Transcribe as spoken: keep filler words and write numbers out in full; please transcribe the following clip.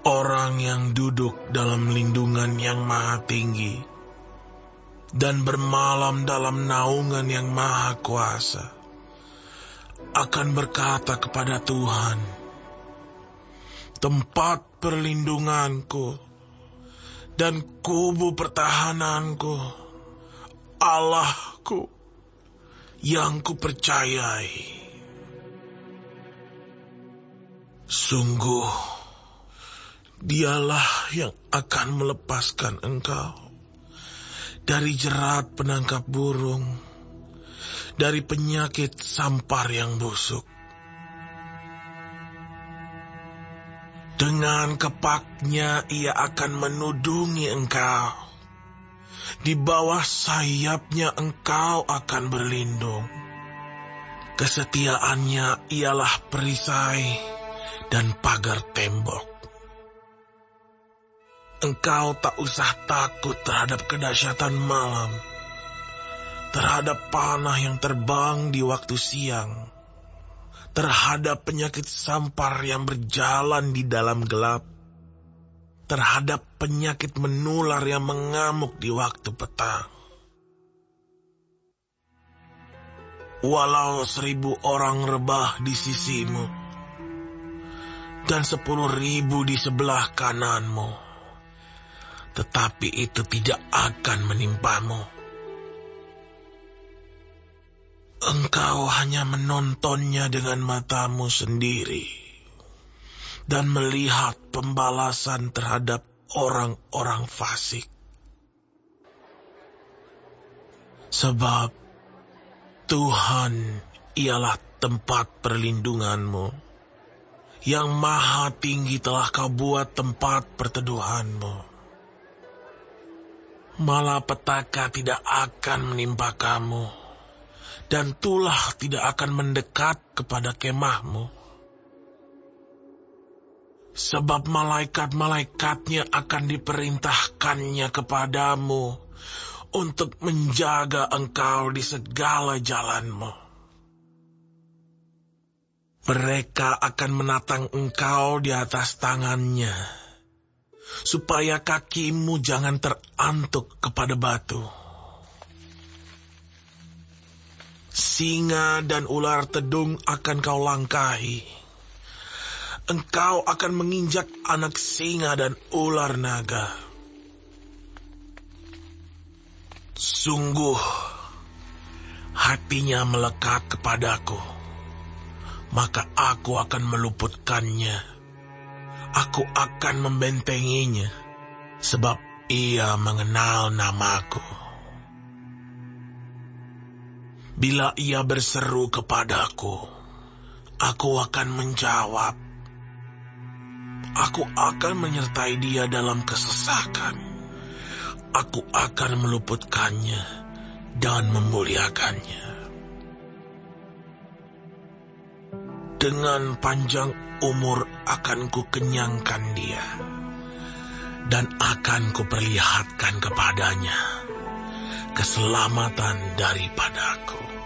orang yang duduk dalam lindungan yang maha tinggi dan bermalam dalam naungan yang maha kuasa akan berkata kepada Tuhan, tempat perlindunganku dan kubu pertahananku, Allahku yang kupercayai. Sungguh, Dialah yang akan melepaskan engkau dari jerat penangkap burung, dari penyakit sampar yang busuk. Dengan kepaknya ia akan menudungi engkau. Di bawah sayapnya engkau akan berlindung. Kesetiaannya ialah perisai dan pagar tembok. Engkau tak usah takut terhadap kedahsyatan malam, terhadap panah yang terbang di waktu siang, terhadap penyakit sampar yang berjalan di dalam gelap, terhadap penyakit menular yang mengamuk di waktu petang. Walau seribu orang rebah di sisimu, dan sepuluh ribu di sebelah kananmu, tetapi itu tidak akan menimpamu. Engkau hanya menontonnya dengan matamu sendiri dan melihat pembalasan terhadap orang-orang fasik. Sebab Tuhan ialah tempat perlindunganmu, yang maha tinggi telah kau buat tempat perteduhanmu. Malapetaka tidak akan menimpa kamu, dan tulah tidak akan mendekat kepada kemahmu. Sebab malaikat-malaikatnya akan diperintahkannya kepadamu untuk menjaga engkau di segala jalanmu. Mereka akan menatang engkau di atas tangannya, supaya kakimu jangan terantuk kepada batu. Singa dan ular tedung akan kau langkahi. Engkau akan menginjak anak singa dan ular naga. Sungguh, hatinya melekat kepadaku, maka aku akan meluputkannya. Aku akan membentenginya, sebab ia mengenal namaku. Bila ia berseru kepadaku, aku akan menjawab. Aku akan menyertai dia dalam kesesakan. Aku akan meluputkannya dan memuliakannya. Dengan panjang umur akan kukenyangkan dia, dan akan kuperlihatkan kepadanya keselamatan daripadaku.